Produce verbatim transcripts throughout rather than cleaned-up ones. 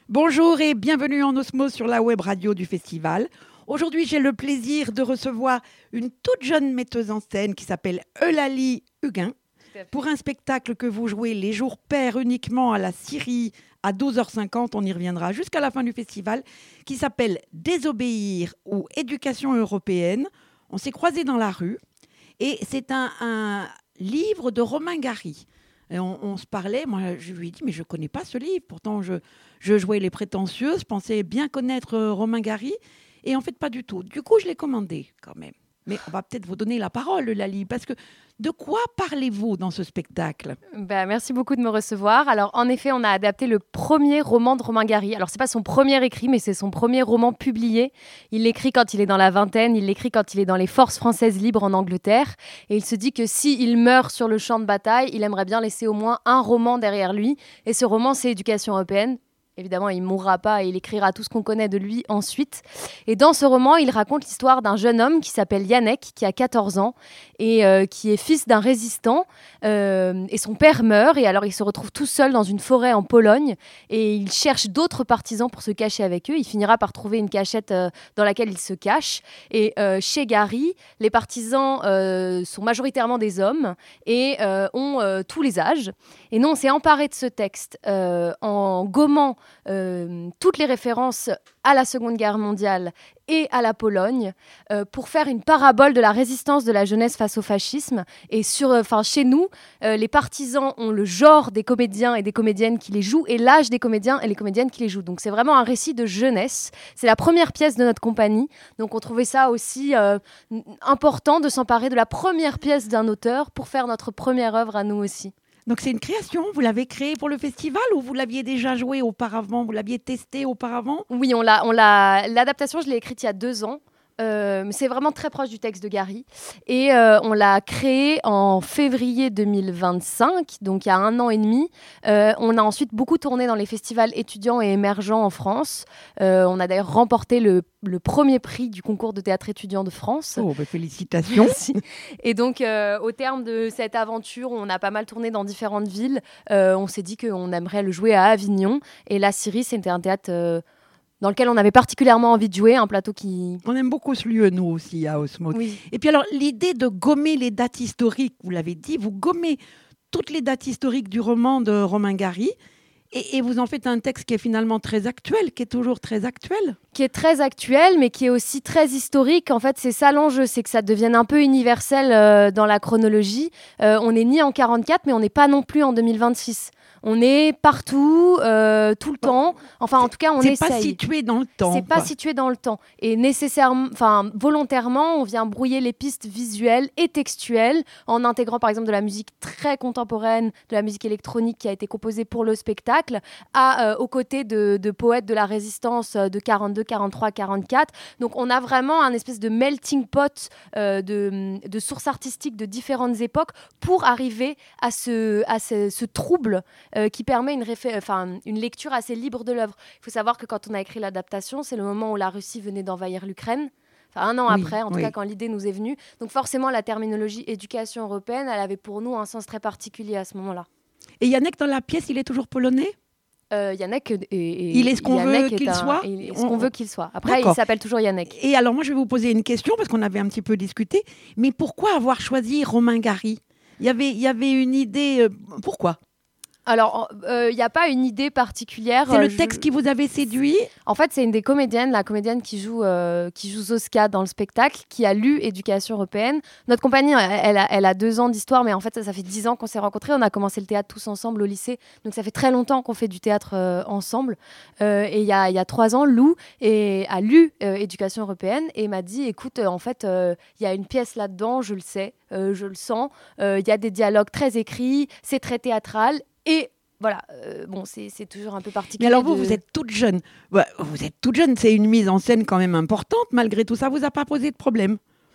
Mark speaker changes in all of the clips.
Speaker 1: Bonjour et bienvenue en Osmose sur la web radio du festival. Aujourd'hui, j'ai le plaisir de recevoir une toute jeune metteuse en scène qui s'appelle Eulalie Huguin pour un spectacle que vous jouez les jours pairs uniquement à la Syrie à douze heures cinquante. On y reviendra jusqu'à la fin du festival, qui s'appelle Désobéir ou Éducation européenne. On s'est croisés dans la rue et c'est un, un livre de Romain Gary. Et on, on se parlait, moi je lui ai dit mais je ne connais pas ce livre, pourtant je, je jouais les prétentieuses, je pensais bien connaître euh, Romain Gary et en fait pas du tout. Du coup je l'ai commandé quand même. Mais on va peut-être vous donner la parole, Lali, parce que de quoi parlez-vous dans ce spectacle ?
Speaker 2: Ben, merci beaucoup de me recevoir. Alors, en effet, on a adapté le premier roman de Romain Gary. Alors, ce n'est pas son premier écrit, mais c'est son premier roman publié. Il l'écrit quand il est dans la vingtaine, il l'écrit quand il est dans les forces françaises libres en Angleterre. Et il se dit que s'il meurt sur le champ de bataille, il aimerait bien laisser au moins un roman derrière lui. Et ce roman, c'est Éducation européenne. Évidemment, il ne mourra pas et il écrira tout ce qu'on connaît de lui ensuite. Et dans ce roman, il raconte l'histoire d'un jeune homme qui s'appelle Yannick, qui a quatorze ans et euh, qui est fils d'un résistant. Euh, et son père meurt et alors il se retrouve tout seul dans une forêt en Pologne et il cherche d'autres partisans pour se cacher avec eux. Il finira par trouver une cachette euh, dans laquelle il se cache. Et euh, chez Gary, les partisans euh, sont majoritairement des hommes et euh, ont euh, tous les âges. Et nous, on s'est emparé de ce texte euh, en gommant Euh, toutes les références à la Seconde Guerre mondiale et à la Pologne euh, pour faire une parabole de la résistance de la jeunesse face au fascisme. Et sur, enfin, chez nous, euh, les partisans ont le genre des comédiens et des comédiennes qui les jouent et l'âge des comédiens et les comédiennes qui les jouent. Donc c'est vraiment un récit de jeunesse. C'est la première pièce de notre compagnie. Donc on trouvait ça aussi euh, important de s'emparer de la première pièce d'un auteur pour faire notre première œuvre à nous aussi.
Speaker 1: Donc c'est une création, vous l'avez créée pour le festival ou vous l'aviez déjà joué auparavant, vous l'aviez testé auparavant ?
Speaker 2: Oui, on l'a, on l'a, l'adaptation, je l'ai écrite il y a deux ans. Euh, c'est vraiment très proche du texte de Gary. Et euh, on l'a créé en février deux mille vingt-cinq, donc il y a un an et demi. Euh, on a ensuite beaucoup tourné dans les festivals étudiants et émergents en France. Euh, on a d'ailleurs remporté le, le premier prix du concours de théâtre étudiant de France.
Speaker 1: Oh, bah félicitations.
Speaker 2: Merci. Et donc, euh, au terme de cette aventure, on a pas mal tourné dans différentes villes. Euh, on s'est dit qu'on aimerait le jouer à Avignon. Et la Syrie, c'était un théâtre... Euh, dans lequel on avait particulièrement envie de jouer, un plateau qui...
Speaker 1: On aime beaucoup ce lieu, nous aussi, à Osmose.
Speaker 2: Oui.
Speaker 1: Et puis alors, l'idée de gommer les dates historiques, vous l'avez dit, vous gommez toutes les dates historiques du roman de Romain Gary, et, et vous en faites un texte qui est finalement très actuel, qui est toujours très actuel.
Speaker 2: Qui est très actuel, mais qui est aussi très historique. En fait, c'est ça l'enjeu, c'est que ça devienne un peu universel euh, dans la chronologie. Euh, on n'est ni en quarante-quatre, mais on n'est pas non plus en deux mille vingt-six. On est partout, euh, tout le bon, temps. Enfin, en tout cas, on essaye.
Speaker 1: C'est pas situé dans le temps.
Speaker 2: C'est pas
Speaker 1: quoi.
Speaker 2: situé dans le temps. Et nécessairement, enfin, volontairement, on vient brouiller les pistes visuelles et textuelles en intégrant, par exemple, de la musique très contemporaine, de la musique électronique qui a été composée pour le spectacle, à, euh, aux côtés de, de poètes de la résistance de quarante-deux, quarante-trois, quarante-quatre. Donc, on a vraiment un espèce de melting pot euh, de, de sources artistiques de différentes époques pour arriver à ce, à ce, ce trouble Euh, qui permet une, réfé- enfin, une lecture assez libre de l'œuvre. Il faut savoir que quand on a écrit l'adaptation, c'est le moment où la Russie venait d'envahir l'Ukraine. Enfin, un an oui, après, en tout oui. cas quand l'idée nous est venue. Donc forcément, la terminologie éducation européenne, elle avait pour nous un sens très particulier à ce moment-là.
Speaker 1: Et Yannick, dans la pièce, il est toujours polonais ?
Speaker 2: Euh, Yannick, est, est,
Speaker 1: il est ce qu'on
Speaker 2: Yannick
Speaker 1: veut qu'il
Speaker 2: un,
Speaker 1: soit.
Speaker 2: Il est ce qu'on
Speaker 1: on...
Speaker 2: veut qu'il soit. Après,
Speaker 1: D'accord.
Speaker 2: il s'appelle toujours Yannick.
Speaker 1: Et alors, moi, je vais vous poser une question parce qu'on avait un petit peu discuté. Mais pourquoi avoir choisi Romain Gary ? Il y avait, il y avait une idée. Euh, pourquoi ?
Speaker 2: Alors, il euh, n'y a pas une idée particulière.
Speaker 1: C'est le texte je... qui vous avait séduit ?
Speaker 2: En fait, c'est une des comédiennes, la comédienne qui joue, euh, qui joue Zoska dans le spectacle, qui a lu Éducation européenne. Notre compagnie, elle, elle, a, elle a deux ans d'histoire, mais en fait, ça, ça fait dix ans qu'on s'est rencontrés. On a commencé le théâtre tous ensemble au lycée. Donc, ça fait très longtemps qu'on fait du théâtre euh, ensemble. Euh, et il y a, y a trois ans, Lou et, a lu euh, Éducation européenne et m'a dit, écoute, euh, en fait, il euh, y a une pièce là-dedans, je le sais, euh, je le sens. Il euh, y a des dialogues très écrits, c'est très théâtral. Et voilà, euh, bon, c'est, c'est toujours un peu particulier.
Speaker 1: Mais alors vous,
Speaker 2: de...
Speaker 1: vous êtes toute jeune. Ouais, vous êtes toute jeune, c'est une mise en scène quand même importante. Malgré tout ça, vous a pas posé de problème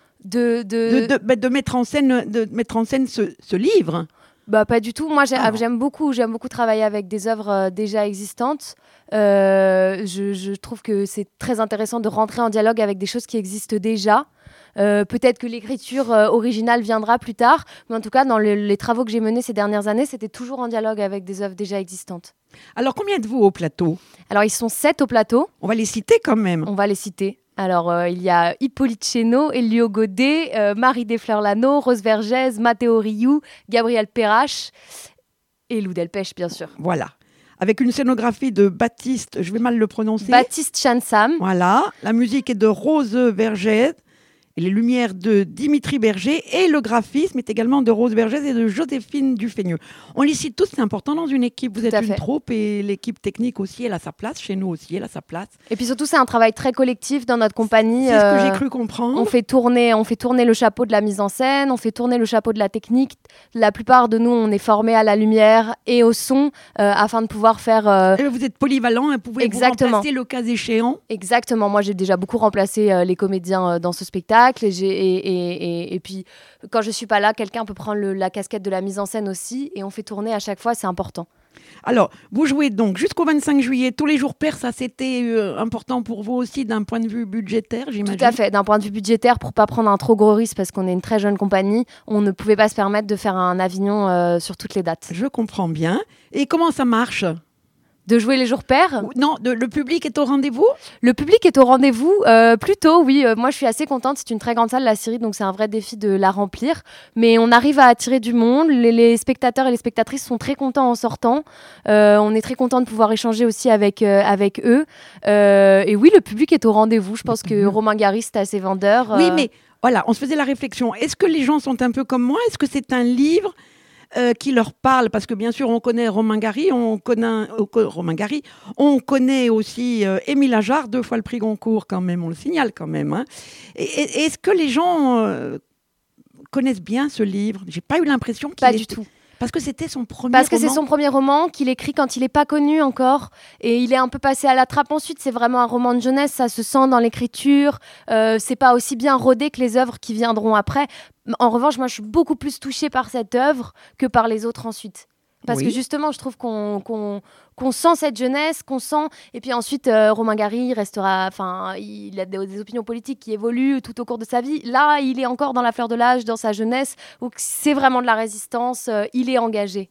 Speaker 2: de de...
Speaker 1: De, de, de mettre en scène, de mettre en scène ce, ce livre.
Speaker 2: Bah pas du tout. Moi, j'ai,
Speaker 1: oh.
Speaker 2: j'aime beaucoup, j'aime beaucoup travailler avec des œuvres euh, déjà existantes. Euh, je, je trouve que c'est très intéressant de rentrer en dialogue avec des choses qui existent déjà. Euh, peut-être que l'écriture euh, originale viendra plus tard, mais en tout cas, dans le, les travaux que j'ai menés ces dernières années, c'était toujours en dialogue avec des œuvres déjà existantes.
Speaker 1: Alors, combien êtes-vous au plateau ?
Speaker 2: Alors, ils sont sept au plateau.
Speaker 1: On va les citer quand même.
Speaker 2: On va les citer. Alors, euh, il y a Hippolyte Chénaud, Elio Godet, euh, Marie Desfleurs-Lano, Rose Vergès, Matteo Rioux, Gabriel Perrache et Lou Delpech, bien sûr.
Speaker 1: Voilà. Avec une scénographie de Baptiste, je vais mal le prononcer.
Speaker 2: Baptiste Chansam.
Speaker 1: Voilà. La musique est de Rose Vergès. Et les lumières de Dimitri Berger et le graphisme est également de Rose Vergès et de Joséphine Dufeigneux. On les cite tous, c'est important dans une équipe. Vous
Speaker 2: Tout
Speaker 1: êtes
Speaker 2: à
Speaker 1: une
Speaker 2: fait.
Speaker 1: troupe et l'équipe technique aussi, elle a sa place. Chez nous aussi, elle a sa place.
Speaker 2: Et puis surtout, c'est un travail très collectif dans notre compagnie.
Speaker 1: C'est ce que
Speaker 2: Euh,
Speaker 1: j'ai cru comprendre.
Speaker 2: On fait tourner, on fait tourner le chapeau de la mise en scène, on fait tourner le chapeau de la technique. La plupart de nous, on est formés à la lumière et au son euh, afin de pouvoir faire... euh,
Speaker 1: Et vous êtes polyvalent, vous pouvez
Speaker 2: Exactement.
Speaker 1: vous remplacer le cas échéant.
Speaker 2: Exactement. Moi, j'ai déjà beaucoup remplacé euh, les comédiens euh, dans ce spectacle. Et, j'ai, et, et, et, et puis, quand je suis pas là, quelqu'un peut prendre le, la casquette de la mise en scène aussi. Et on fait tourner à chaque fois, c'est important.
Speaker 1: Alors, vous jouez donc jusqu'au vingt-cinq juillet, tous les jours pairs, ça c'était euh, important pour vous aussi d'un point de vue budgétaire, j'imagine.
Speaker 2: Tout à fait. D'un point de vue budgétaire, pour pas prendre un trop gros risque, parce qu'on est une très jeune compagnie, on ne pouvait pas se permettre de faire un Avignon euh, sur toutes les dates.
Speaker 1: Je comprends bien. Et comment ça marche ?
Speaker 2: De jouer les jours pairs.
Speaker 1: Non, de- le public est au rendez-vous ?
Speaker 2: Le public est au rendez-vous. Euh, plutôt, oui. Euh, moi, je suis assez contente. C'est une très grande salle, la Syrie, donc c'est un vrai défi de la remplir. Mais on arrive à attirer du monde. Les, les spectateurs et les spectatrices sont très contents en sortant. Euh, on est très content de pouvoir échanger aussi avec, euh, avec eux. Euh, et oui, le public est au rendez-vous. Je pense que Romain Gary, c'est assez vendeur.
Speaker 1: Oui,
Speaker 2: Euh,
Speaker 1: mais voilà, on se faisait la réflexion. Est-ce que les gens sont un peu comme moi ? Est-ce que c'est un livre euh, qui leur parle ? Parce que bien sûr, on connaît Romain Gary, on connaît euh, co- Romain Gary, on connaît aussi euh, Émile Ajar, deux fois le prix Goncourt quand même, on le signale quand même. Hein. Et, et- est-ce que les gens euh, connaissent bien ce livre ? J'ai pas eu l'impression qu'il
Speaker 2: Pas du
Speaker 1: était-
Speaker 2: tout.
Speaker 1: Parce que c'était son premier
Speaker 2: Parce que c'est
Speaker 1: roman.
Speaker 2: son premier roman qu'il écrit quand il n'est pas connu encore et il est un peu passé à la trappe ensuite. C'est vraiment un roman de jeunesse, ça se sent dans l'écriture. Euh, c'est pas aussi bien rodé que les œuvres qui viendront après. En revanche, moi, je suis beaucoup plus touchée par cette œuvre que par les autres ensuite. Parce
Speaker 1: Oui.
Speaker 2: que justement, je trouve qu'on qu'on qu'on sent cette jeunesse, qu'on sent. Et puis ensuite, euh, Romain Gary il restera. Enfin, il a des, des opinions politiques qui évoluent tout au cours de sa vie. Là, il est encore dans la fleur de l'âge, dans sa jeunesse. Donc, c'est vraiment de la résistance. euh, il est engagé.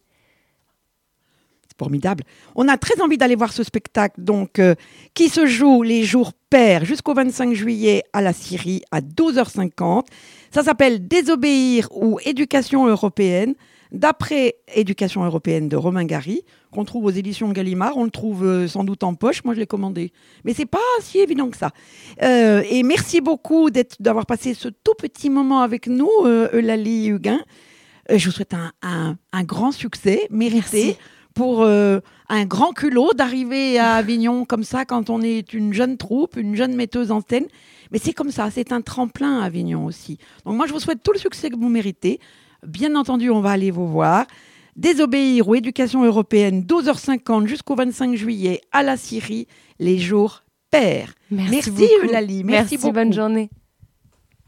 Speaker 1: C'est formidable. On a très envie d'aller voir ce spectacle, donc, euh, qui se joue les jours pairs jusqu'au vingt-cinq juillet à la Syrie à douze heures cinquante. Ça s'appelle Désobéir ou Éducation européenne, d'après Éducation européenne de Romain Gary, qu'on trouve aux éditions Gallimard. On le trouve euh, sans doute en poche. Moi, je l'ai commandé. Mais c'est pas si évident que ça. Euh, et merci beaucoup d'être, d'avoir passé ce tout petit moment avec nous, euh, Eulalie Huguin. Euh, je vous souhaite un, un, un grand succès mérité.
Speaker 2: Merci.
Speaker 1: Pour euh, un grand culot d'arriver à Avignon comme ça quand on est une jeune troupe, une jeune metteuse en scène. Mais c'est comme ça, c'est un tremplin à Avignon aussi. Donc moi, je vous souhaite tout le succès que vous méritez. Bien entendu, on va aller vous voir. Désobéir ou Éducation européenne, douze heures cinquante jusqu'au vingt-cinq juillet à la Syrie, les jours pairs.
Speaker 2: Merci,
Speaker 1: Merci
Speaker 2: beaucoup.
Speaker 1: Eulalie, merci beaucoup.
Speaker 2: Bonne journée.